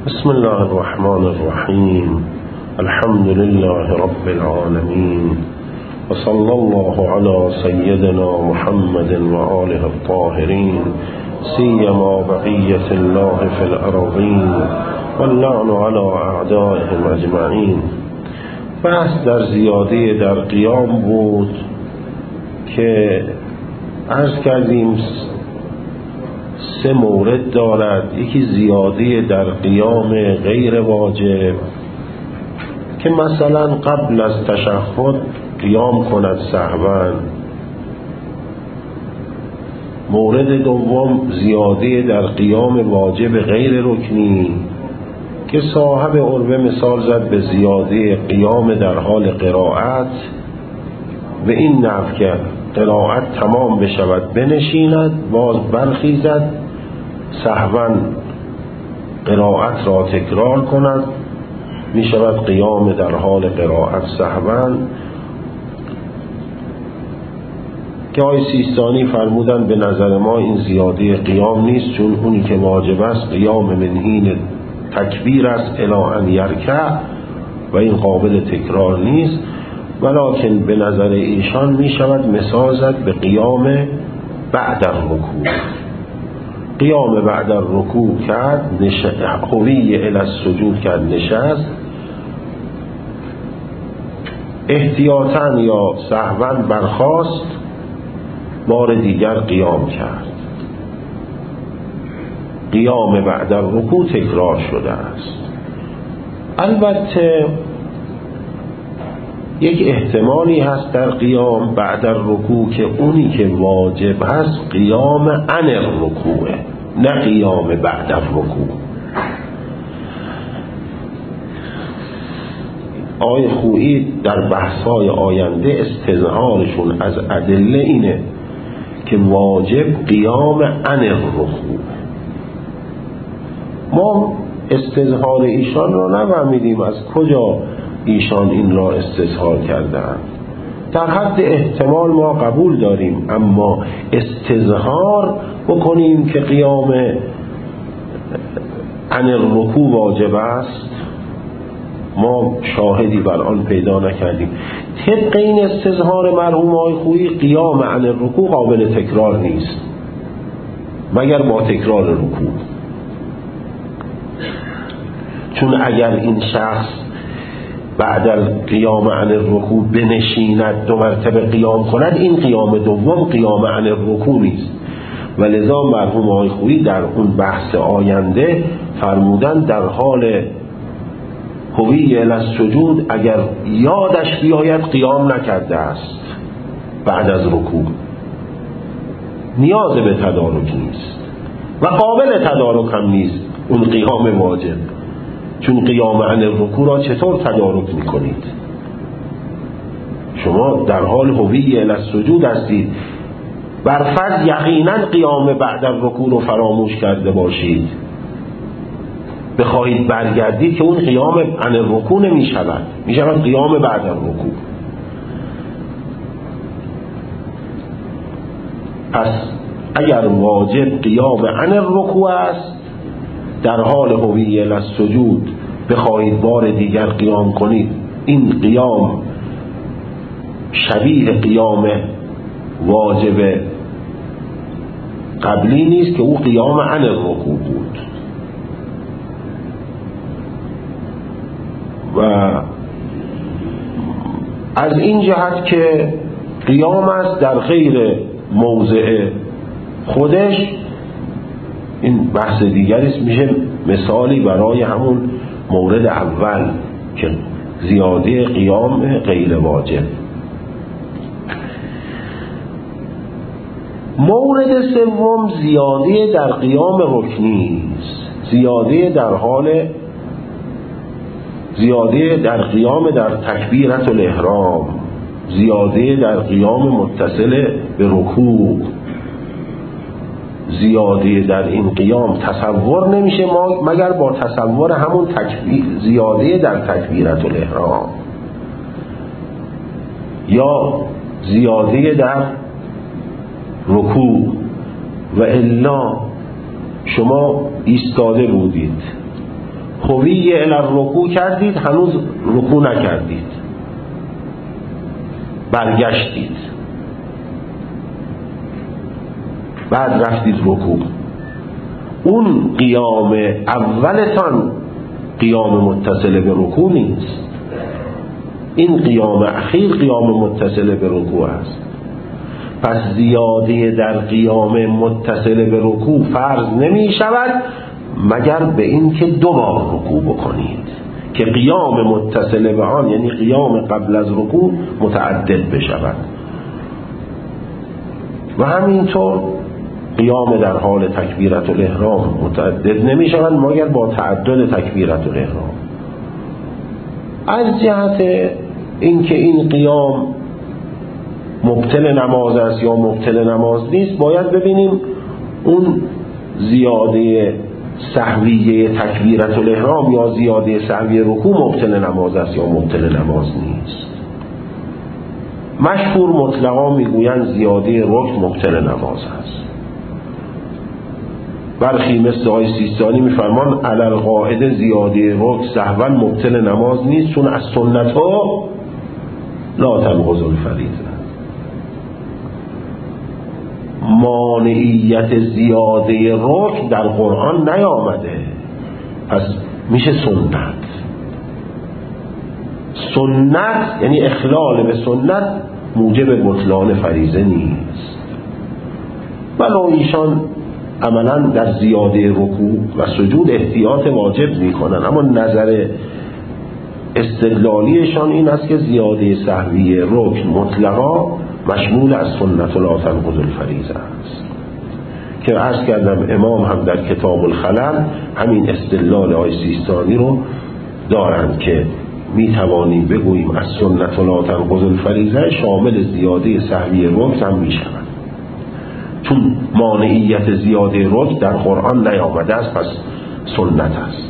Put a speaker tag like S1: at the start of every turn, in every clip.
S1: بسم الله الرحمن الرحیم. الحمد لله رب العالمین و صلی الله علی سیدنا محمد و آله الطاهرین سیما بقیة الله فی الارضین واللعن علی اعدائهم اجمعین. بحث در زیاده در قیام بود که عرض کردیم 3 مورد دارد. یکی زیاده در قیام غیر واجب که مثلا قبل از تشهد قیام کند سهوا. مورد دوم زیاده در قیام واجب غیر رکنی که صاحب عروه مثال زد به زیاده قیام در حال قرائت و این نحو که قرائت تمام بشود بنشیند باز برخیزد سهوا قرائت را تکرار کند، می شود قیام در حال قرائت سهوا. که آقای سیستانی فرمودن به نظر ما این زیاده قیام نیست، چون اونی که واجب است قیام من حین تکبیر است الی ان یرکع و این قابل تکرار نیست، ولکن به نظر ایشان می شود مثال زد به قیام بعد الرکوع. قیام بعد الرکوع کرد، هوی الی السجود کرد، نشست، احتیاطاً یا سهواً برخاست، بار دیگر قیام کرد. قیام بعد الرکوع تکرار شده است. البته یک احتمالی هست در قیام بعد الرکوع که اونی که واجب هست قیام عن الرکوع، نه قیام بعد الرکوع. آقای خویی در بحث‌های آینده استظهارشون از ادله اینه که واجب قیام عن الرکوع. ما استظهار ایشان را نفهمیدیم از کجا ایشان این را استظهار کردند. در حد احتمال ما قبول داریم، اما استظهار بکنیم که قیام عن الرکوع واجب است، ما شاهدی بر آن پیدا نکردیم. طبق این استظهار مرحوم آقای خویی قیام عن الرکوع قابل تکرار نیست مگر با تکرار رکوع، چون اگر این شخص بعد القیام عن الرکوع بنشیند 2 مرتبه قیام کند، این قیام دوم قیام عن الرکوع نیست. و لذا مرحوم آقای خویی در اون بحث آینده فرمودن در حال هوی الی السجود اگر یادش بیاید قیام نکرده است بعد از رکوع، نیاز به تدارک نیست و قابل تدارک هم نیست اون قیام واجب، چون قیام عن الرکوع را چطور تدارک میکنید؟ شما در حال هوی الی السجود هستید، برفرض یقینا قیام بعد الرکوع رو فراموش کرده باشید، بخواهید برگردید که اون قیام عن الرکوع نمی شود، می شود قیام بعد الرکوع. پس اگر واجب قیام عن الرکوع است، در حال هوی الی السجود بخواهید بار دیگر قیام کنید، این قیام شبیه قیام واجب قبلی نیست که او قیام عن الرکوع بود. و از این جهت که قیام است در غیر موضع خودش، این بحث دیگری است، میشه مثالی برای همون مورد اول که زیاده قیام غیر واجب. مورد سوم زیاده در قیام رکنی است. زیاده در قیام در تکبیرت الاحرام، زیاده در قیام متصل به رکوع. زیاده در این قیام تصور نمیشه مگر با تصور همون زیاده در تکبیرت الاحرام یا زیاده در رکوع. و الا شما ایستاده بودید، هوی الی الرکوع کردید، هنوز رکوع نکردید، برگشتید، بعد رفتید رکوع. اون قیام اولتان قیام متصل به رکوع نیست، این قیام اخیر قیام متصل به رکوع است. پس زیاده در قیام متصل به رکوع فرض نمی شود مگر به این که 2 بار رکوع بکنید که قیام متصل به آن یعنی قیام قبل از رکوع متعدد بشود. و همینطور قیام در حال تکبیرت الاحرام متعدد نمی شود مگر با تعدد تکبیرت الاحرام. از جهت اینکه این قیام مبطل نماز است یا مبطل نماز نیست، باید ببینیم اون زیاده سهویه تکبیرت الاحرام یا زیاده سهویه رکوع مبطل نماز است یا مبطل نماز نیست. مشهور مطلقا میگویند زیاده رکن مبطل نماز است. برخی مثل آقای سیستانی میفرمان علی القاعده زیاده رکن سهوا مبطل نماز نیست، چون از سنت ها لا تنقض الفریضه. مانعیت زیاده رکن در قرآن نیامده، پس میشه سنت. سنت یعنی اخلال به سنت موجب بطلان فریضه نیست. ولو ایشان عملا در زیاده رکوع و سجود احتیاط واجب میکنن، اما نظر استدلالیشان این است که زیاده سهوی رکن مطلقا مشمول از سنت لا تنقض الفریضه است، که عرض کردم امام هم در کتاب الخلل همین استدلال آقای سیستانی رو دارند که می توانیم بگوییم از سنت لا تنقض الفریضه شامل زیاده سهوی رکن هم می شود، چون مانعیت زیاده رکن در قرآن نیامده است، پس سنت است.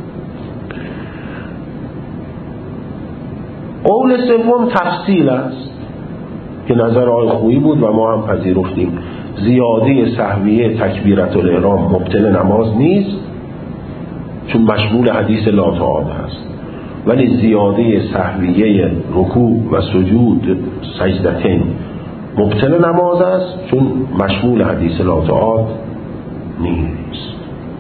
S1: قول سوم تفصیل است که نظر آقای خویی بود و ما هم پذیرفتیم. زیاده سهویه تکبیرت الاحرام مبطل نماز نیست چون مشمول حدیث لا تعاد است، ولی زیاده سهویه رکوع و سجود سجدتین مبطل نماز است چون مشمول حدیث لا تعاد نیست.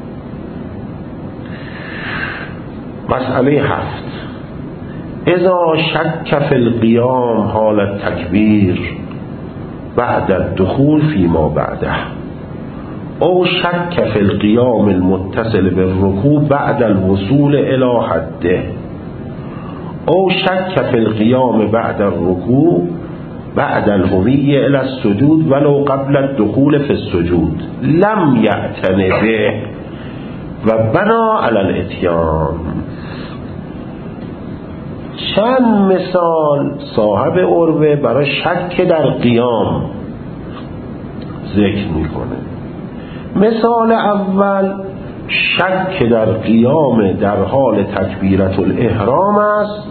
S1: مسئله 7 اذا شک فی القیام حال التکبیر بعد الدخول فيما بعده او شک فی القیام المتصل بالرکوع بعد الوصول الى حده او شک فی القیام بعد الرکوع بعد الهوی الى السجود ولو قبل الدخول في السجود لم یعتن به و بنا علی الاتیان. چند مثال صاحب عروه برای شک در قیام ذکر میکنه. مثال اول شک در قیام در حال تکبیرت الاحرام است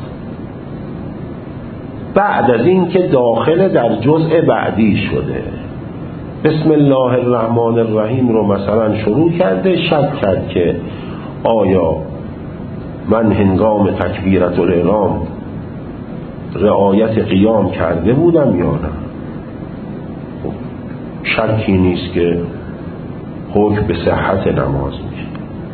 S1: بعد از این که داخل در جزء بعدی شده. بسم الله الرحمن الرحیم رو مثلا شروع کرده، شک کرد که آیا من هنگام تکبیرت الاحرام رعایت قیام کرده بودم یا نه. شکی نیست که حکم به صحت نماز میشه.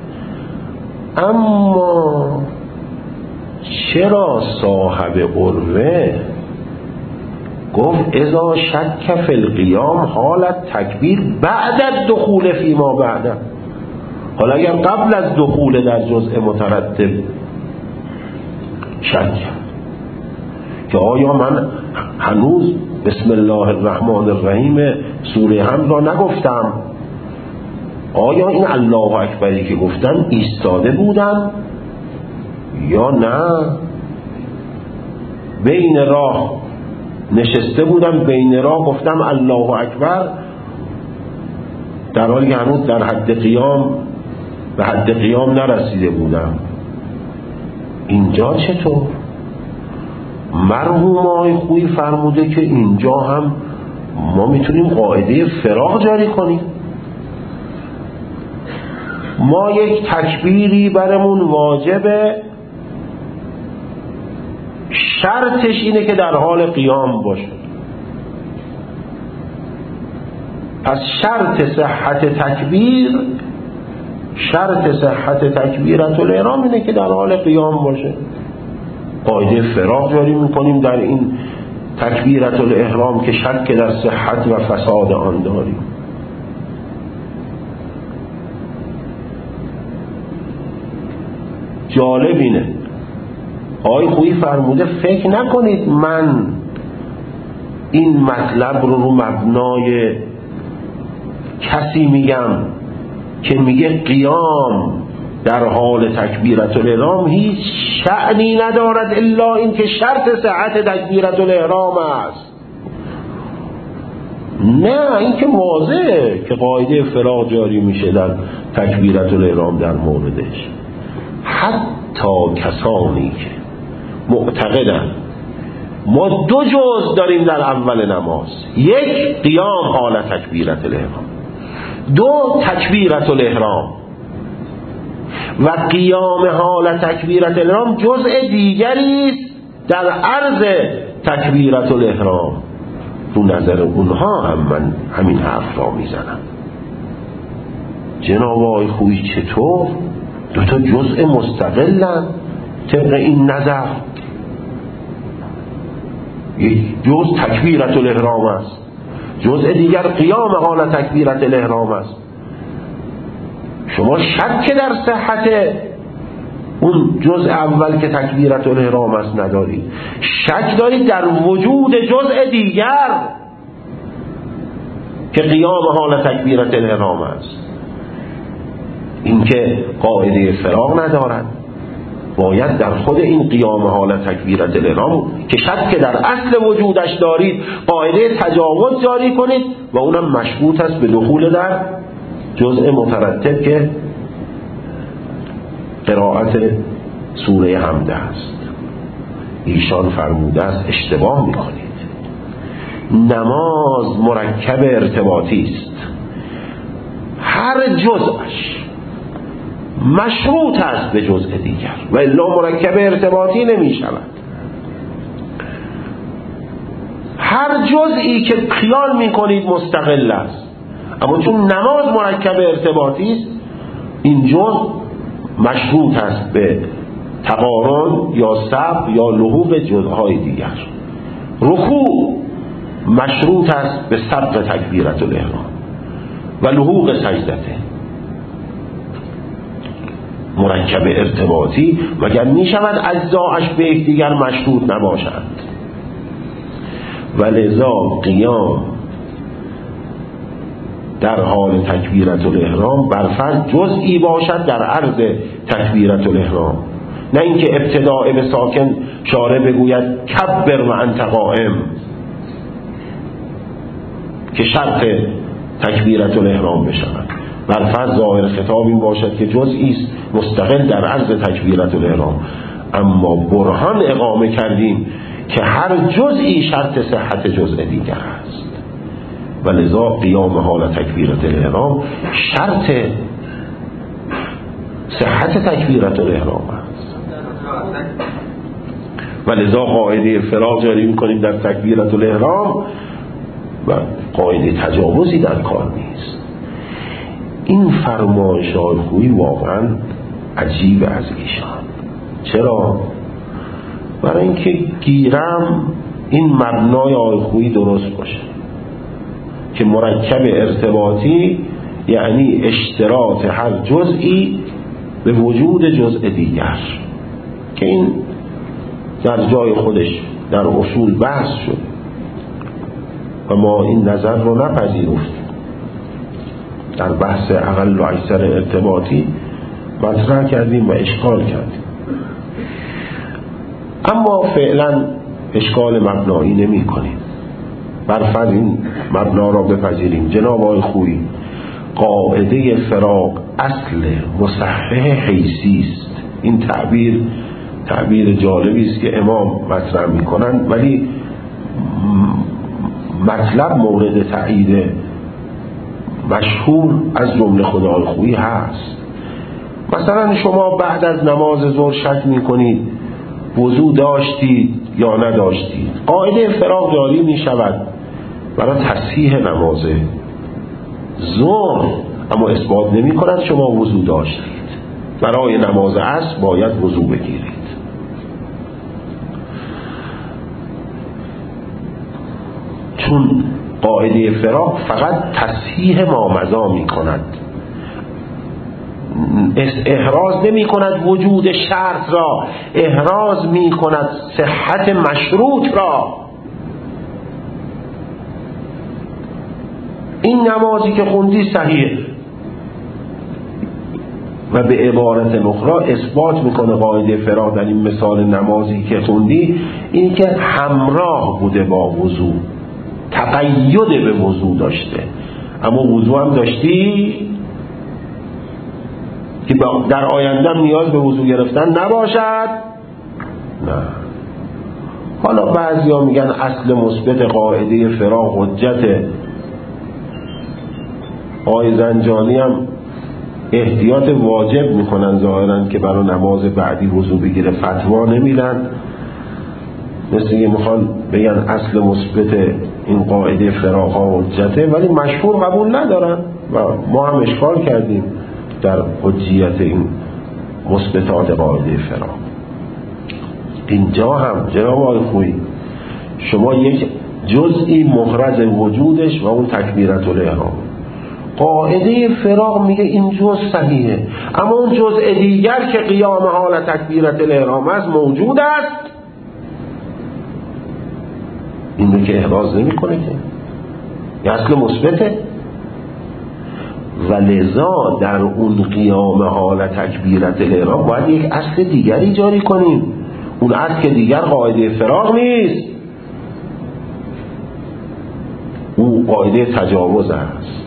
S1: اما چرا صاحب عروه گفت اذا شک فی القیام حالت تکبیر بعد الدخول فیما بعده؟ حالا اگر قبل از دخول در جزء مترتب شک که آیا من هنوز بسم الله الرحمن الرحیم سوره حمد را نگفتم، آیا این الله اکبری که گفتم ایستاده بودم یا نه بین راه نشسته بودم، بین راه گفتم الله اکبر در حالی که هنوز در حد قیام به حد قیام نرسیده بودم. اینجا چطور؟ مرحوم آقای خویی فرموده که اینجا هم ما میتونیم قاعده فراغ جاری کنیم. ما یک تکبیری برمون واجبه، شرطش اینه که در حال قیام باشه. پس شرط صحت تکبیرت الاحرام اینه که در حال قیام باشه. قاعده فراغ جاری میکنیم در این تکبیرت الاحرام که شک در صحت و فساد آن داریم. جالب اینه آقای خویی فرموده فکر نکنید من این مطلب رو مبنای کسی میگم که میگه قیام در حال تکبیرت الاحرام هیچ شأنی ندارد الا این که شرط صحت تکبیرت الاحرام است. نه، این که واضحه که قاعده فراغ جاری میشه در تکبیرت الاحرام در موردش. حتی کسانی که معتقدن ما دو جزء داریم در اول نماز، یک قیام حال تکبیرت الاحرام، دو تکبیرت الاحرام، و قیام حال تکبیرت الاحرام جزء دیگری است در عرض تکبیرت الاحرام. رو نظر اونها هم من همین حرف را میزنم. جناب آقای خویی چطور؟ دو تا جزء مستقلن طبق این نظر. یک جزء تکبیرت الاحرام است، جزء دیگر قیام حال تکبیرت الاحرام است. شما شک در صحت اون جزء اول که تکبیرت الاحرام است ندارید، شک دارید در وجود جزء دیگر که قیام حال تکبیرت الاحرام است. این که قاعده فراغ ندارد، باید در خود این قیام حال تکبیرت الاحرام که شک در اصل وجودش دارید قاعده تجاوز جاری کنید و اونم مشروط است به دخول در جزء مترتب که قرائت سوره حمد است. ایشان فرموده است اشتباه میکنید، نماز مرکب ارتباطی است، هر جزءش مشروط است به جزء دیگر و الا مرکب ارتباطی نمی شود. هر جزئی که خیال می کنید مستقل است، اما چون نماز مرکب ارتباطی است این جزء مشروط است به تقارن یا سبق یا لحوق جزءهای دیگر. رکوع مشروط است به سبق تکبیرت الاحرام و لحوق سجدته، مرکب ارتباطی مگر می شود اجزاش به یکدیگر مشروط نباشند. و لذا قیام در حال تکبیرت الاحرام برفرض جزئی باشد در عرض تکبیرت الاحرام، نه اینکه ابتداء به ساکن شارع بگوید کبر و انت قائم که شرط تکبیرت الاحرام بشود. برفرض ظاهر خطاب این باشد که جزئی است مستقل در عرض تکبیرت الاحرام، اما برهان اقامه کردیم که هر جزئی شرط صحت جزء دیگر است و لذا قیام حال تکبیرت الاحرام شرط صحت تکبیرت الاحرام است و لذا قاعده فراغ جاری می‌کنیم در تکبیرت الاحرام و قاعده تجاوزی در کار نیست. این فرمایش آقای خویی واقعا عجیب از ایشان. چرا؟ برای اینکه گیرم این مبنای آقای خویی درست باشه که مرکب ارتباطی یعنی اشتراط هر جزئی به وجود جزء دیگر، که این در جای خودش در اصول بحث شد و ما این نظر رو نپذیرفتیم. در بحث اقل و اکثر ارتباطی مطرح کردیم و اشکال کردیم، اما فعلا اشکال مبنایی نمی کنیم. برفرض این مبنا را بپذیریم. جناب آقای خویی قاعده فراغ اصل مصحح حیثی است. این تعبیر جالبی است که امام مطرح می کنند، ولی مطلب مورد تایید مشهور از جمله خود آقای خویی هست. مثلا شما بعد از نماز ظهر شک میکنید وضو داشتید یا نداشتید، قاعده فراغ جاری میشود برای تصحیح نماز ظهر، اما اثبات نمی کند شما وضو داشتید. برای نماز عصر باید وضو بگیرید. چون قاعده فراغ فقط تصحیح مامضا می کند، احراز نمی کند وجود شرط را، احراز می کند صحت مشروط را. این نمازی که خوندی صحیح، و به عبارت اخرى اثبات میکنه قاعده فراغ در این مثال نمازی که خوندی این که همراه بوده با وضو، تقید به وضو داشته، اما وضو هم داشتی که در آینده نیاز به وضو گرفتن نباشد. نه. حالا بعضیا میگن اصل مثبت قاعده فراغ حجت، آقای زنجانی هم احتیاط واجب میکنن ظاهرا که برای نماز بعدی وضو بگیره، فتوا نمیدن، مثل که میخوان بگن اصل مثبت این قاعده فراغ ها حجته، ولی مشهور قبول ندارن و ما هم اشکال کردیم در حجیت این مثبتات قاعده فراغ. اینجا هم جناب آقای خویی شما یک جزئی مخرج وجودش و اون تکبیرت الاحرام، قاعده فراغ میگه این جزء صحیحه، اما اون جزء دیگر که قیام حال تکبیرت الاحرام است موجود است، این رو که احراز نمی کنه که یه اصل مثبته، و لذا در اون قیام حال تکبیرت الاحرام باید یک اصل دیگری جاری کنیم. اون اصل که دیگر قاعده فراغ نیست، اون قاعده تجاوز است.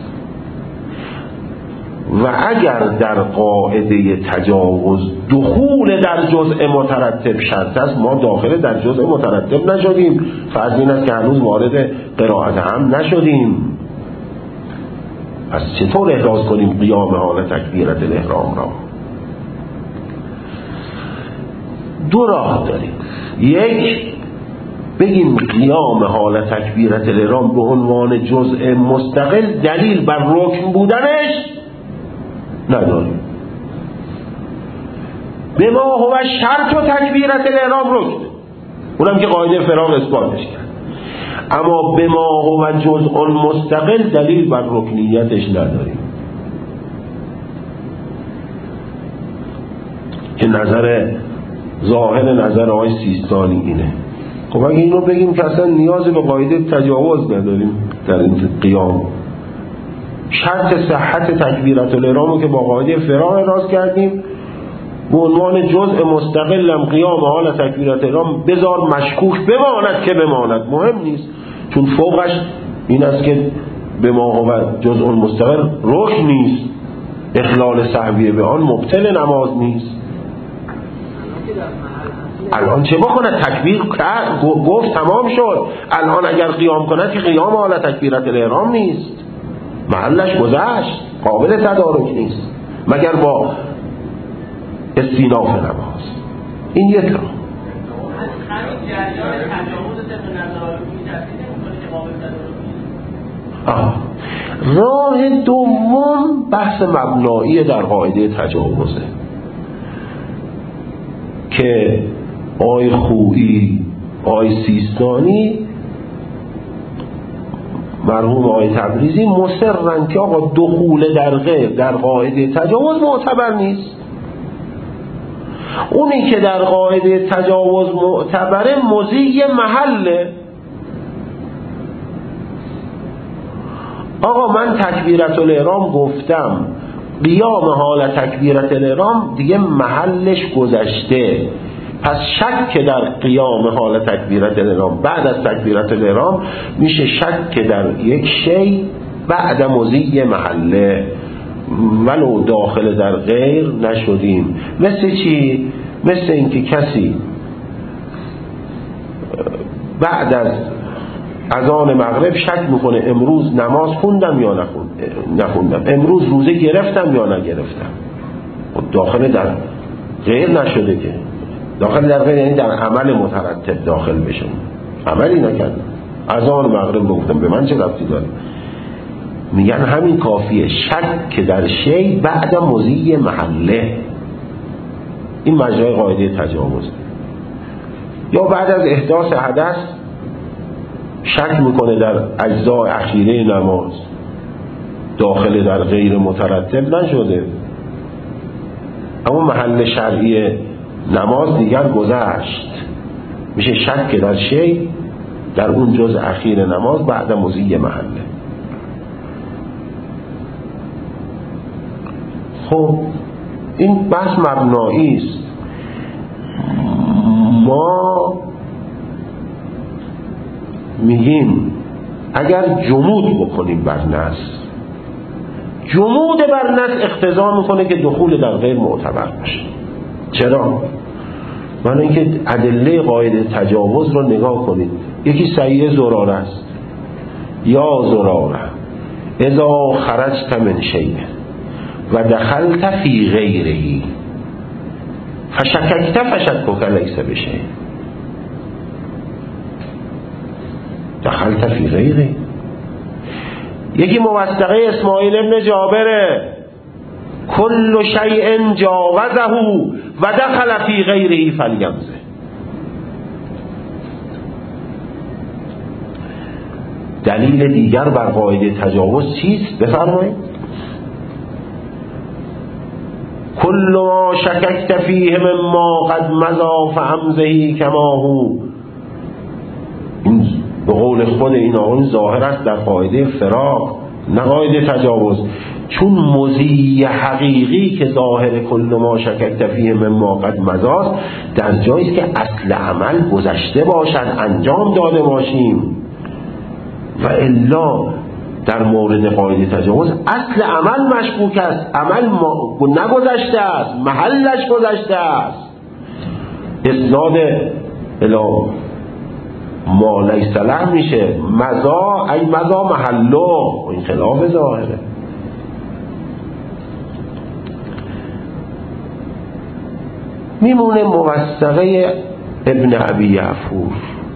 S1: و اگر در قاعده تجاوز دخول در جزء مترتب شرط است، ما داخل در جزء مترتب نشدیم، فرض این است که هنوز وارد قرائت هم نشدیم. پس چطور احراز کنیم قیام حال تکبیرت الاحرام را؟ دو راه داریم. یک، بگیم قیام حال تکبیرت الاحرام به عنوان جزء مستقل دلیل بر رکن بودنش نداریم، به ما هو شرط و تکبیرت الاحرام رکن، اونم که قاعده فراغ اثباتش کرد، اما به ما هو جزء مستقل دلیل بر رکنیتش نداریم، که ظاهر نظر آقای سیستانی اینه. خب اگه اینو بگیم که اصلا نیاز به قاعده تجاوز نداریم در این قیام، شرط صحت تکبیرت الاحرام که با قاعده فراغ احراز کردیم به عنوان جزء مستقلم قیام حال تکبیرت الاحرام بذار مشکوک بماند که بماند، مهم نیست، چون فوقش این است که به ما هو جزء مستقل رکن نیست، اخلال سهوی به آن مبطل نماز نیست. الان چه بکنه؟ تکبیر گفت تمام شد، الان اگر قیام کند که قیام حال تکبیرت الاحرام نیست، محلش گذشت، قابل تدارک نیست مگر با استیناف نماز. این یک راه. راه دوم بحث مبنایی در قاعده تجاوزه که آی خویی، آی سیستانی، مرحوم آقای تبریزی مصرن که آقا دخول در غیر در قاعده تجاوز معتبر نیست. اونی که در قاعده تجاوز معتبره مضی محله. آقا من تکبیرت الاحرام گفتم، قیام حال تکبیرت الاحرام دیگه محلش گذشته، پس شک در قیام حال تکبیرت الاحرام بعد از تکبیرت الاحرام میشه شک در یک شی بعد مضی محله، ولو داخل در غیر نشدیم. مثل چی؟ مثل اینکه کسی بعد از اذان مغرب شک میکنه امروز نماز خوندم یا نخوندم، امروز روزه گرفتم یا نگرفتم. داخل در غیر نشده که. داخل در غیر یعنی در عمل مترتب داخل بشن، عملی نکردن. از آن مغرب گفتم به من چه ربطی داره؟ میگن همین کافیه. شک در شی بعد مضی محله، این مجرای قاعده تجاوز. یا بعد از احداث حدث شک میکنه در اجزای اخیره نماز، داخل در غیر مترتب نشده، اما محل شرعی نماز دیگر گذشت، میشه شک در شی در اون جز اخیر نماز بعد مضی محله. خب این بحث مبنایی است. ما میگیم اگر جمود بکنیم بر نص، جمود بر نص اقتضا میکنه که دخول در غیر معتبر باشه. چرا؟ من اینکه ادله قاعده تجاوز رو نگاه کنید. یکی صحیح زراره است، یا زراره اذا خرجت من شیء و دخلت فی غیره فشککت فشکک لیس بشیء. دخلت فی غیره. یکی موثقه اسماعیل ابن جابره، کل شیء جاوزه و دخل فی غیره فلیمزه. دلیل دیگر بر قاعده تجاوز چیست؟ بفرمایید. کل ما شککت فیه مما قد مضی فامزه کما هو. این به قول خود این آقایون ظاهر است در قاعده فراق، نه قاعده تجاوز. چون مضی حقیقی که ظاهر کل ما شککت فیه مما قد مضی در جایی است که اصل عمل گذشته باشد، انجام داده باشیم، و الا در مورد قاعده تجاوز اصل عمل مشکوک است، عمل نگذشته است، محلش گذشته است. اسناد الی ما لیس له میشه مضا، ای مضا محله، این خلاف ظاهره. میمونه موثقه ابن ابی یعفور،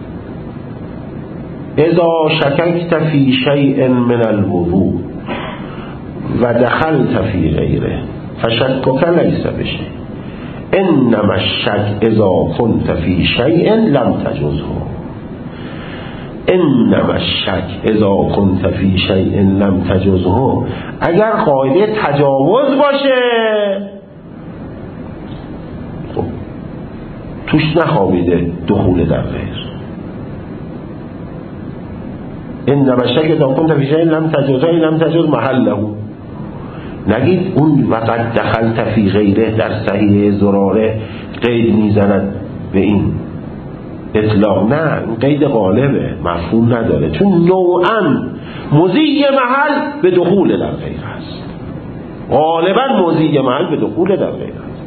S1: اذا شککت فی شیء من الوضوء و دخلت فی غیره فشکک لیس بشیء انما الشک اذا كنت فی شیء لم تجزه. انما الشک اذا كنت فی شیء لم تجزه. اگر قاعده تجاوز باشه خب توش نخوابیده دخول در غیر. انما الشک اذا كنت فی شیء لم تجزه لم تجز محله. نگید اون وقت دخلت فی غیره در صحیح زراره قید میزند به این اطلاق، نه، این قید غالبه، مفهوم نداره، چون نوعاً مضی محل به دخول در غیر است، غالباً مضی محل به دخول در غیر است.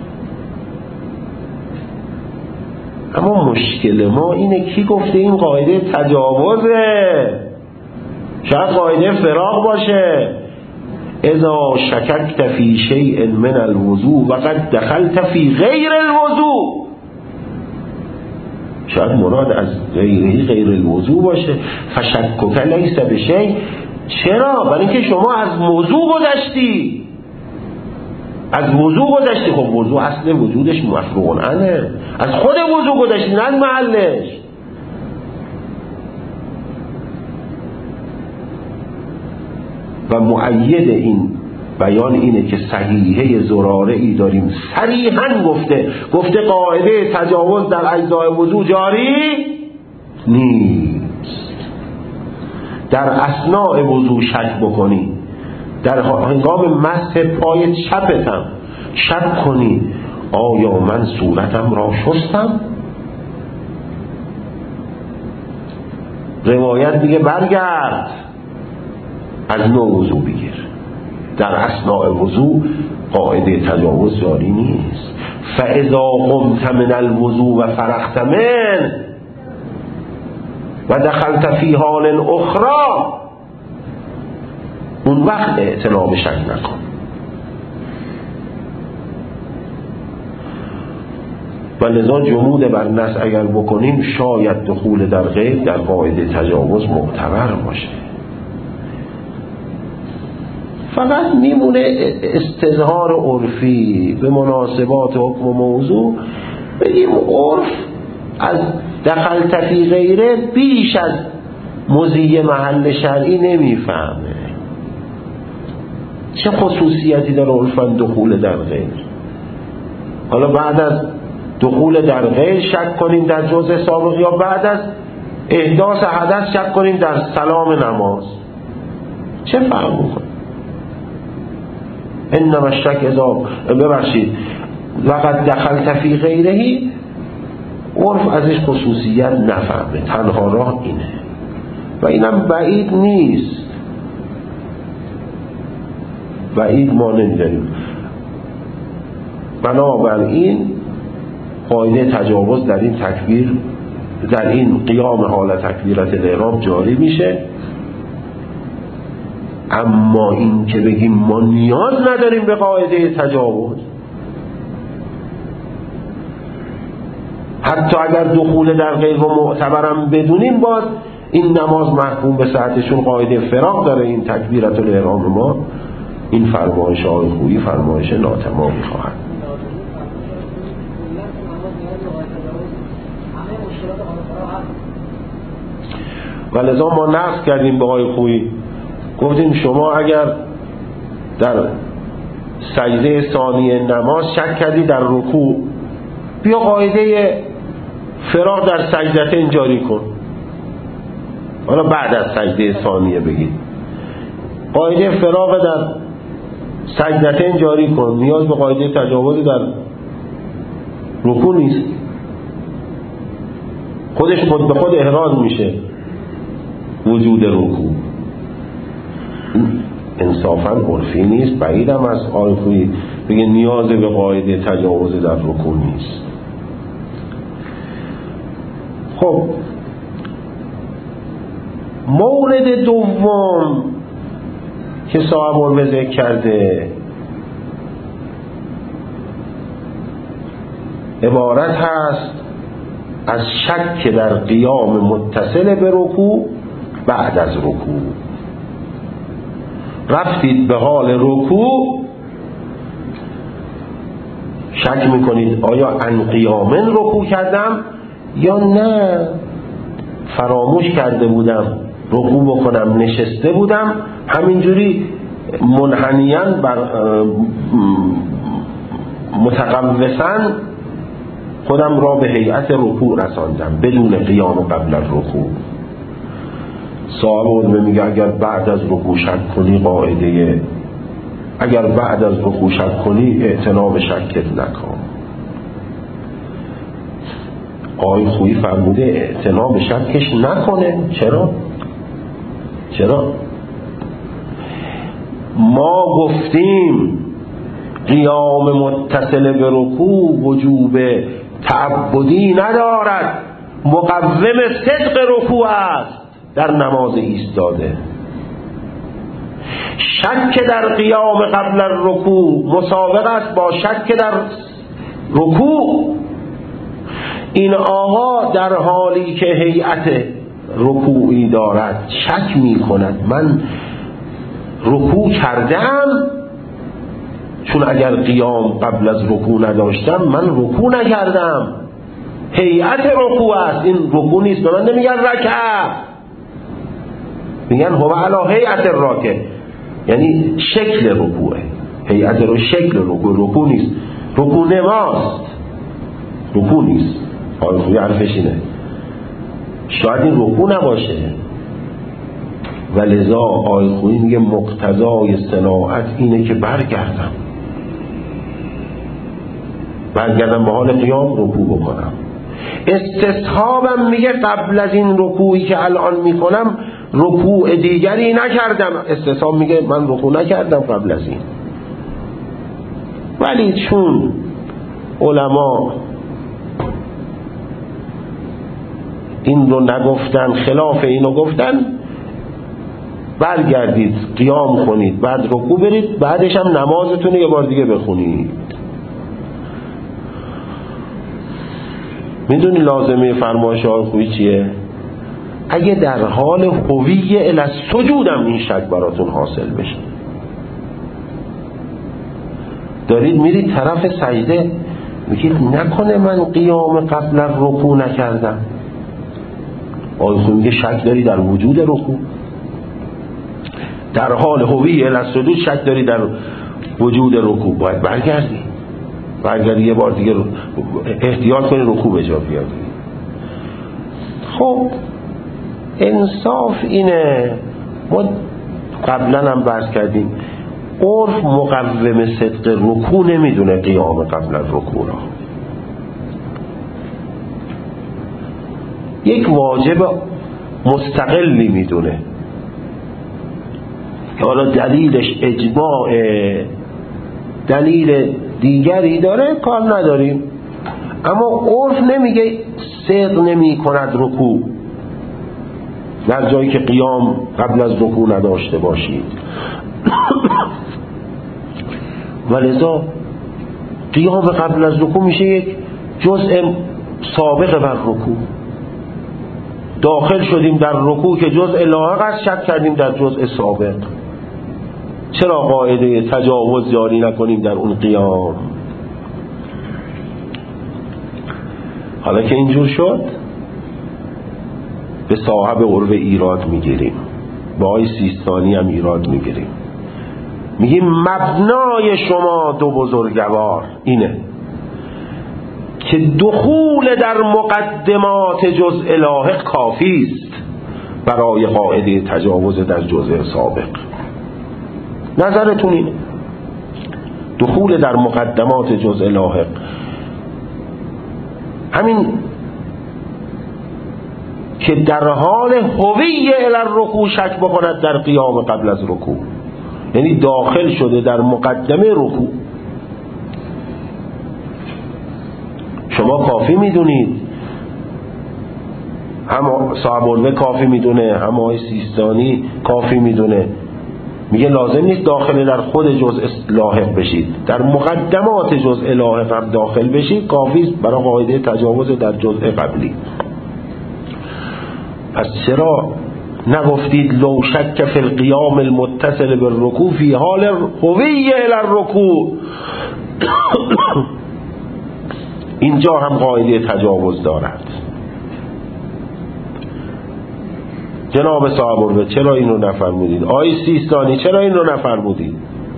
S1: اما مشکل ما اینه کی گفته این قاعده تجاوزه؟ شاید قاعده فراق باشه. اذا شککت فی شیء من الوضوء و قد دخلت فی غیر الوضوء، شاید مراد از غیر الوضوء باشه. فشکک لیس بشیء. چرا؟ برای اینکه شما از موضوع گذشتی، از وضوء گذشتی. خب وضوء اصل وجودش مفروغ عنه، از خود وضوء گذشتی، نه از محلش. و مؤید این بیان اینه که صحیحه زراره ای داریم صریحاً گفته قاعده تجاوز در اجزای وضو جاری نیست. در اثناء وضو شک بکنی، در هنگام مسح پای چپتم شک کنی آیا من صورتم را شستم؟ روایت میگه برگرد از نوع وضو بگیر. در اثناء وضو قاعده تجاوز جاری نیست. فاذا قمت من الوضو و فرغت من و دخلت فی حال اخرى، اون وقت اعتنا به شک نکن. و لذا جمود بر نص اگر بکنیم شاید دخول در غیر در قاعده تجاوز معتبر باشه. فقط میمونه استظهار عرفی به مناسبات حکم و موضوع، بگیم عرف از دخلت فی غیره بیش از مضی محل شرعی نمیفهمه. چه خصوصیتی داره عرفاً دخول در غیر؟ حالا بعد از دخول در غیر شک کنیم در جزء سابق، یا بعد از احداث حدث شک کنیم در سلام نماز؟ چه فرق میکنه؟ انما الشک اذا ببخشید وقد دخلت فی غیرهی، عرف ازش خصوصیت نفهمه، تنها راه اینه و اینم بعید نیست، بعید ما نمیداریم. بنابراین قاعده تجاوز در این تکبیر، در این قیام حال تکبیرت الاحرام جاری میشه. اما این که بگیم ما نیاز نداریم به قاعده تجاوز، حتی اگر دخول در غیر و معتبرم بدونیم، باز این نماز محکوم به صحتشون قاعده فراغ داره این تکبیرت الاحرام ما، این فرمایش آقای خویی فرمایش ناتمامی خواهد. و لذا ما نقص کردیم به آقای خویی، گفتیم شما اگر در سجده ثانی نماز شک کردی در رکوع، بیا قاعده فراغ در سجدتین جاری کن. حالا بعد از سجده ثانیه بگید قاعده فراغ در سجدتین جاری کن، نیاز به قاعده تجاوز در رکوع نیست. خودش خود به خود احراز میشه وجود رکوع. انصافاً عرفی نیست، بعیدم از عرفی بگه نیاز به قاعده تجاوز در رکوع نیست. خب مورد دوم که صاحب عرف ذکر کرده عبارت هست از شک در قیام متصل به رکوع بعد از رکوع. رفتید به حال رکوع، شک میکنید آیا ان قیامن رکوع کردم یا نه فراموش کرده بودم رکوع بکنم، نشسته بودم همینجوری منحنیاً بر متقوساً خودم را به هیئت رکوع رساندم بدون قیام قبل الرکوع. صاحب علمه میگه اگر بعد از رکوع شک کنی قاعده، اگر بعد از رکوع شک کنی اعتنا به شکت نکن. آقای خویی فرموده اعتنا به شکش نکنه. چرا؟ ما گفتیم قیام متصل به رکوع وجوب تعبدی ندارد، مقوم صدق رکوع است در نماز ایستاده. شک در قیام قبل الرکوع مسابق است با شک در رکوع. این آقا در حالی که هیئت رکوعی دارد شک می کند من رکوع کردم، چون اگر قیام قبل از رکوع نداشتم من رکوع نکردم، هیئت رکوع است، این رکوع نیست. به من نمیگن رکع، میگن هو علی هیئت الراکع، یعنی شکل رکوعه. هیئت رو شکل رکوع نیست، رکوع نماست، رکوع نیست. آقای خویی عرفش اینه، شاید این رکوع نباشه. و لذا آقای خویی میگه مقتضای صناعت اینه که برگردم به حال قیام رکوع بکنم. استصحابم میگه قبل از این رکوعی که الان میکنم رکوع دیگری نکردم. استصحاب میگه من رکوع نکردم قبل از این، ولی چون علما این رو نگفتن خلاف اینو گفتن، برگردید قیام کنید بعد رکوع برید، بعدش هم نمازتون یه بار دیگه بخونید. میدونی لازمه فرمایش آقای خویی چیه؟ اگه در حال هویه الی السجودم این شک براتون حاصل بشه، دارید میرید طرف سجده میگید نکنه من قیام قبل رکوع نکردم. آقای خویی میگه شک داری در وجود رکوع، در حال هویه الی السجود شک داری در وجود رکوع، باید برگردی یه بار دیگه احتیاط کنی رکوع به جا بیاری. خب انصاف اینه، ما قبلا هم بحث کردیم عرف مقوم صدق رکوع نمیدونه قیام قبل از رکوع را، یک واجب مستقلی میدونه که حالا دلیلش اجماع، دلیل دیگری داره کار نداریم، اما عرف نمیگه صدق نمی کند رکوع در جایی که قیام قبل از رکوع نداشته باشید. ولذا قیام قبل از رکوع میشه یک جزء سابق بر رکوع. داخل شدیم در رکوع که جزء لاحق است، شک کردیم در جزء سابق. چرا قاعده تجاوز جاری نکنیم در اون قیام؟ حالا که اینجور شد به صاحب عرف ایراد میگیریم، با آقای سیستانی هم ایراد میگیریم، میگیم مبنای شما دو بزرگوار اینه که دخول در مقدمات جزء لاحق کافی است برای قاعده تجاوز در جزء سابق. نظرتون اینه دخول در مقدمات جزء لاحق، همین که در حال هویه الی الرکوع شک بکند در قیام قبل از رکوع، یعنی داخل شده در مقدمه رکوع. شما کافی میدونید، هم صاحب الوه کافی میدونه، هم آقای سیستانی کافی میدونه، میگه لازم نیست داخل در خود جزء لاحق بشید، در مقدمات جزء لاحق هم داخل بشید کافی است برای قاعده تجاوز در جزء قبلی. پس چرا نگفتید لو شک فی القیام المتصل بالرکوع فی حال هویه الی الرکوع؟ اینجا هم قاعده تجاوز دارد. جناب صاحب الوه چرا این رو نفرمودید؟ آی سیستانی چرا این رو نفرمودید؟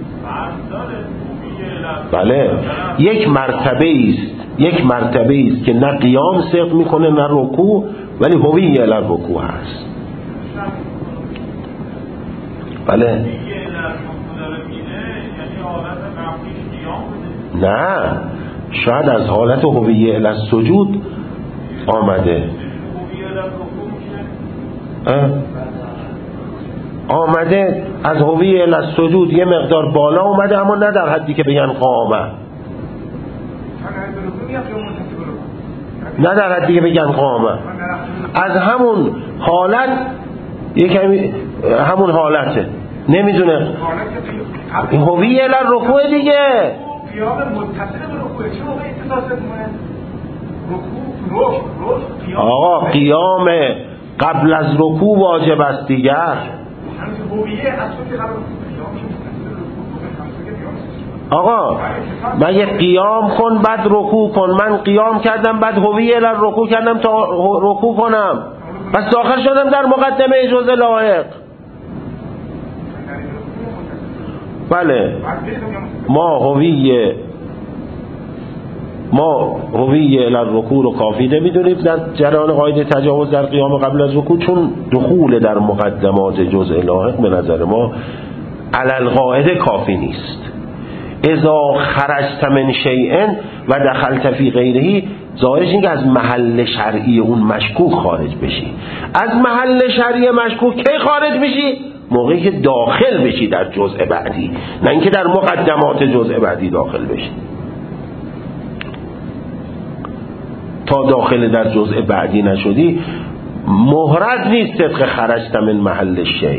S1: بله، یک مرتبه است که نه قیام صدق میکنه نه رکوع، ولی هویه الی الرکوع هست. بله نه، شاید از حالت هویه الی السجود آمده، از هویه الی السجود یه مقدار بالا اومده، اما نه در حدی که بگن قامه، نه در حدی که بگن قامه، از همون حالت یکمی همون حالته، نمیدونه هویه الی الرکوع دیگه.
S2: قیام متصل به رکوع چه موقع اتصال میکنه؟ رکوع
S1: آقا قیام قبل از رکوع واجب است دیگر. آقا مگه قیام کن بعد رکوع کن؟ من قیام کردم بعد هویه الی رکوع کردم تا رکوع کنم، پس داخل شدم در مقدمه جزء لاحق. بله ما هویه الی الرکوع رو کافی نمیدونیم در جریان قاعده تجاوز در قیام قبل از رکوع، چون دخول در مقدمات جزء لاحق به نظر ما علی القاعده کافی نیست. اذا خرجت من شیء و دخلت فی غیره، ظاهرش این که از محل شرعی اون مشکوک خارج بشی. از محل شرعی مشکوک کی خارج بشی؟ موقعی که داخل بشی در جزء بعدی، نه اینکه در مقدمات جزء بعدی داخل بشی. تا داخل در جزء بعدی نشدی مهرد نیست صدق خرجت من محل شیء.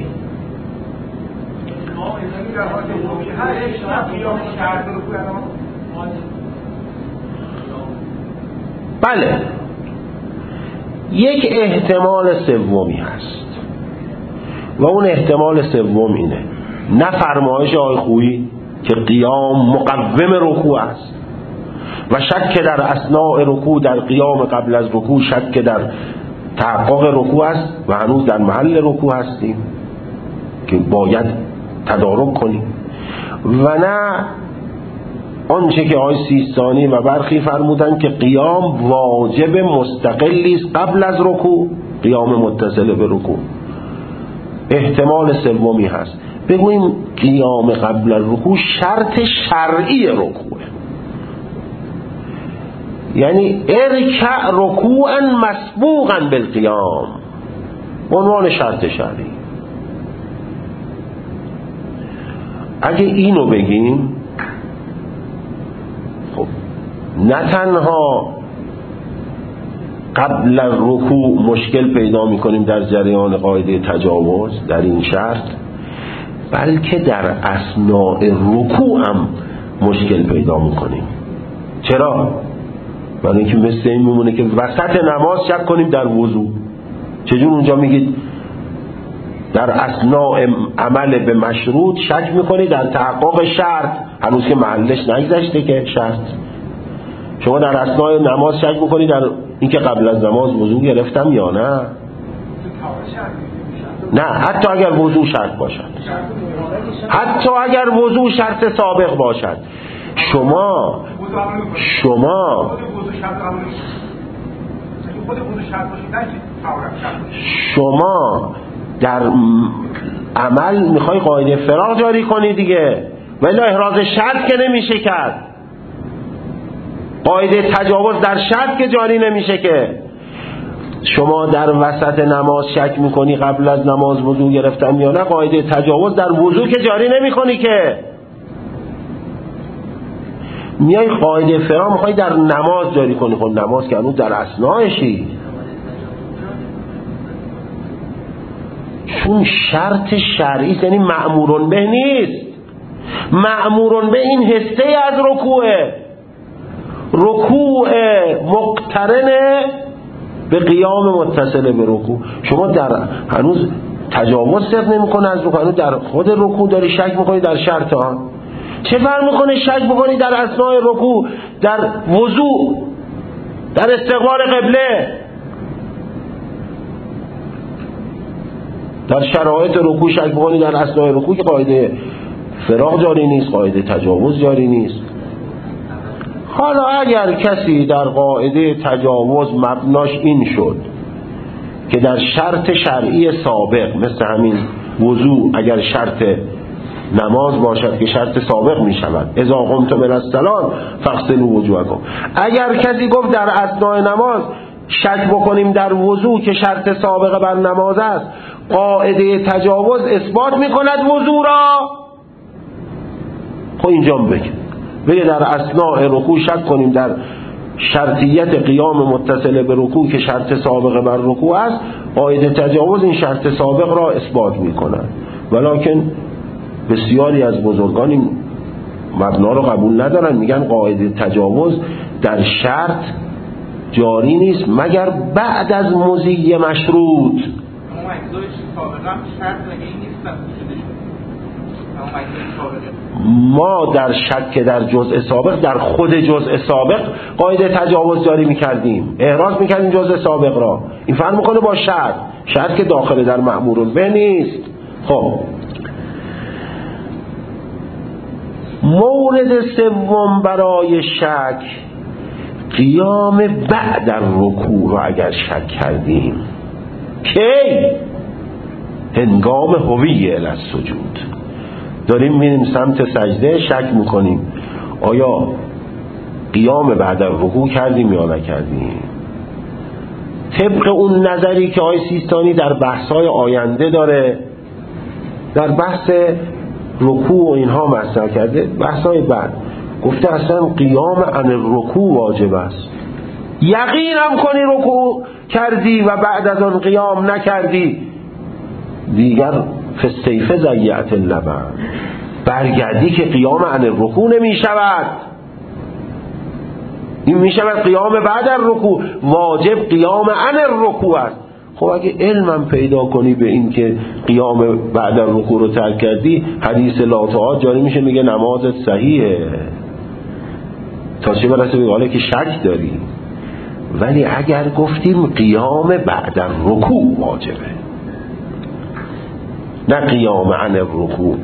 S1: بله یک احتمال سومی هست و اون احتمال سوم اینه، نه فرمایش آقای خویی که قیام مقوم رکوع است و شک در اثناء رکوع، در قیام قبل از رکوع شک در تحقق رکوع است و هنوز در محل رکوع هستیم که باید تدارک کنیم، و نه آنچه که آقای سیستانی و برخی فرمودن که قیام واجب مستقلی است قبل از رکوع، قیام متصل به رکوع. احتمال سومی هست بگوییم قیام قبل از رکوع شرط شرعی رکوعه، یعنی ارکع رکوعا مسبوقا بالقیام، عنوان شرط شرعی. اگه اینو بگیم خب نه تنها قبل رکوع مشکل پیدا میکنیم در جریان قاعده تجاوز در این شرط، بلکه در اثناء رکوع هم مشکل پیدا میکنیم. چرا؟ برای اینکه مثل این میمونه که وسط نماز شک کنیم در وضو. چجور اونجا میگید در اثناء عمل به مشروط شک میکنی در تحقق شرط، هنوز که محلش نگذشته که شرط. شما در اثناء نماز شک میکنی در اینکه قبل از نماز وضو گرفتم یا نه. نه، حتی اگر وضو شرط باشد، حتی اگر وضو شرط سابق باشد، شما در عمل میخوای قاعده فراغ جاری کنی دیگه، ولی احراز شرط که نمیشه کرد، قاعده تجاوز در شرط که جاری نمیشه که. شما در وسط نماز شک میکنی قبل از نماز وضو گرفتم یا نه، قاعده تجاوز در وضو که جاری نمیکنی که. میای قاعده فراغ میخوای در نماز جاری کنی، خب نماز که هنوز در اثناءشی، چون شرط شرعی یعنی مأمورون به نیست. مأمورون به این هسته از رکوعه، رکوع مقترن به قیام متصل به رکوع. شما در هنوز تجاوز صرف نمیکنه از رکوع، هنوز در خود رکوع داری شک میکنی در شرط ها. چه فرق میکنه شک میکنی در اثناء رکوع، در وضوع، در استقبال قبله، در شرایط رکوع شک میکنی در اثناء رکوع که قاعده فراغ جاری نیست، قاعده تجاوز جاری نیست. حالا اگر کسی در قاعده تجاوز مبناش این شد که در شرط شرعی سابق، مثل همین وضوع اگر شرط نماز باشد که شرط سابق می شود، اذا قمتم الی الصلاة فاغسلوا وجوهکم، اگر کسی گفت در اثناء نماز شک بکنیم در وضوع که شرط سابق بر نماز است، قاعده تجاوز اثبات می کند وضوع را، خب اینجا بگه در اثناء رکوع شک کنیم در شرطیت قیام متصل به رکوع که شرط سابق بر رکوع است، قاعده تجاوز این شرط سابق را اثبات می کند. ولکن بسیاری از بزرگان این مبنا رو قبول ندارن، میگن قاعده تجاوز در شرط جاری نیست مگر بعد از مضی مشروط. ما در شک در جزء سابق، در خود جزء سابق قاعده تجاوز جاری میکردیم، احراز میکردیم جزء سابق را. این فرق میکنه با شرط که داخل در مأمورون به نیست. خب مورد سوم برای شک، قیام بعد از رکوع را اگر شک کردیم، کی؟ هنگام هوی الی السجود، داریم میریم سمت سجده، شک میکنیم آیا قیام بعد از رکوع کردیم یا نکردیم. طبق اون نظری که آقای سیستانی در بحث‌های آینده داره، در بحث رکوع و اینها مطرح کرده، بحث‌های بعد گفته اصلا قیام عن الرکوع واجب است. یقین هم کنی رکوع کردی و بعد از آن قیام نکردی، دیگر فالسیف ضیعت اللبن، برگردی که قیام عن الرکوع نمی شود. این میشه قیام بعد الرکوع، واجب قیام عن الرکوع است. خب اگه علمم پیدا کنی به این که قیام بعد الرکوع رو ترک کردی، حدیث لا تعاد جاری میشه، میگه نمازت صحیحه، تا چه برسه به حاله که شک داری. ولی اگر گفتیم قیام بعد الرکوع واجبه، نه قیام عن الرکوع،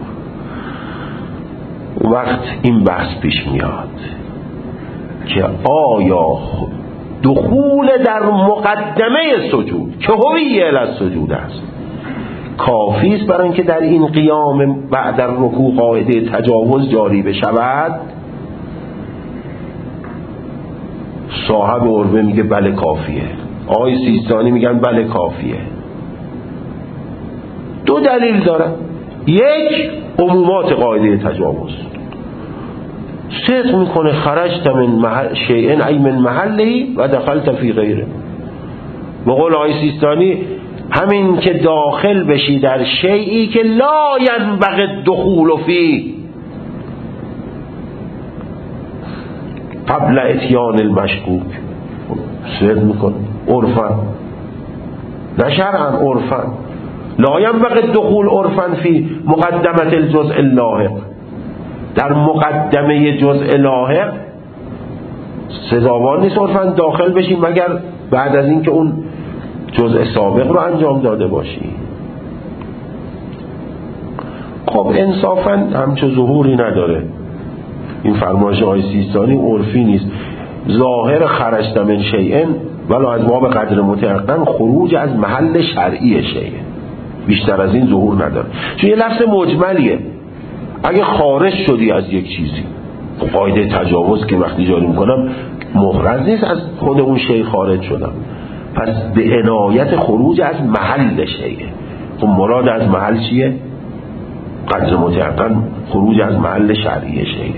S1: وقت این بحث پیش میاد که آیا دخول در مقدمه سجود که هویه السجود است کافی است برای اینکه در این قیام بعد الرکوع قاعده تجاوز جاری بشود؟ صاحب عربه میگه بله کافیه، آقای سیستانی میگن بله کافیه. دو دلیل دارن. یک، عمومات قاعده تجاوز صدق میکنه خرجت من شیئن ای من محلی و دخلت فی غیره. به قول آقای سیستانی همین که داخل بشی در شیئی که لا ینبغی الدخول فی قبل اتیان المشکوک، صدق میکنه عرفا نه شرعا، عرفا لا ینبغی الدخول عرفا فی مقدمه الجزء اللاحق، در مقدمه جزء لاحق سزاوار نیست عرفا داخل بشی مگر بعد از اینکه اون جزء سابق رو انجام داده باشی. خب انصافا همچه ظهوری نداره این فرمایش آقای سیستانی، عرفی نیست. ظاهر خرجت من شیئن ولی از باب قدر متیقن خروج از محل شرعی شیئه، بیشتر از این ظهور نداره. چون یه لفظ مجملیه، اگه خارج شدی از یک چیزی، قاعده تجاوز که وقتی جاری میکنم محرز نیست از خود اون شیء خارج شدم، پس به عنایت خروج از محل شیء. خب مراد از محل چیه؟ قدر متیقن خروج از محل شرعی شیء.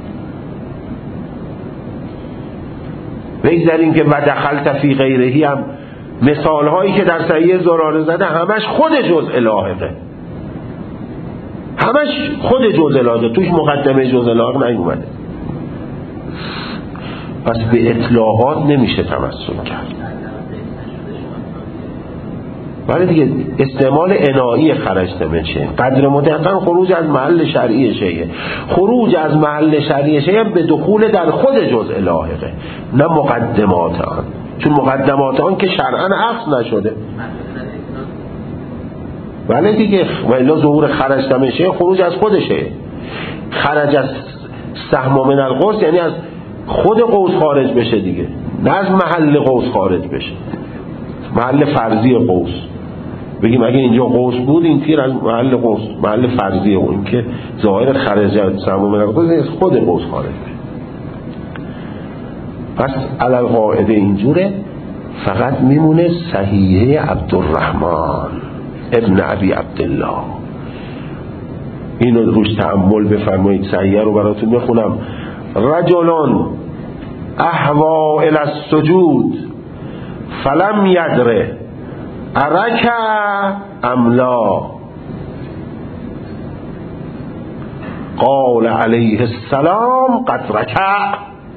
S1: بگذاریم که و دخلت فی غیرهی هم مثال هایی که در صحیح زراره زده همش خود جزء لاحقه، همش خود جزء لاحقه، توش مقدمه جزء لاحق نیومده. پس به اطلاقات نمیشه تمسک کرد. ولی دیگه استعمال عنایی خرجت من شیء، قدر متقن خروج از محل شرعی شیء، خروج از محل شرعی شیء به دخول در خود جزء لاحقه نه مقدمات آن، چون مقدمات آن که شرعا اخذ نشده. ولی دیگه ولی ظهور خرجت من شیء خروج از خودشه، خرج از سهم من القوس یعنی از خود قوس خارج بشه دیگه، نه از محل قوس خارج بشه، محل فرضی قوس. بگیم اگه اینجا قوس بود این تیر از محل قوس، محل فرضی اون که ظاهر خرج سهم من القوس از خود قوس خارج بشه. پس علی قاعده اینجوره. فقط میمونه صحیحه عبدالرحمن ابن ابی عبدالله، اینو روش تأمل بفرمایید. صحیحه رو براتون میخونم. رجلان احوا الی السجود فلم یدره ارکع ام لا قال علیه السلام قد رکع.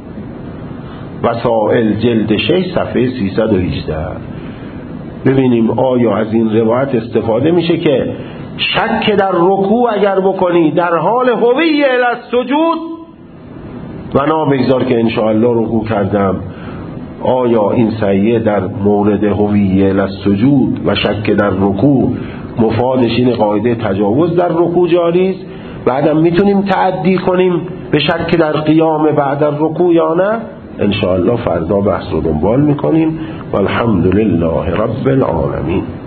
S1: وسائل جلد 6 صفحه 318. ببینیم آیا از این روایت استفاده میشه که شک در رکوع اگر بکنی در حال هوی الی السجود و نابگذار که انشاءالله رکوع کردم، آیا این صحیحه در مورد هوی الی السجود و شک در رکوع مفادش این قاعده تجاوز در رکوع جاری است، بعدم میتونیم تعدی کنیم به شک در قیام بعد الرکوع یا نه؟ انشاءالله فردا بحث رو دنبال میکنیم. والحمدلله رب العالمین.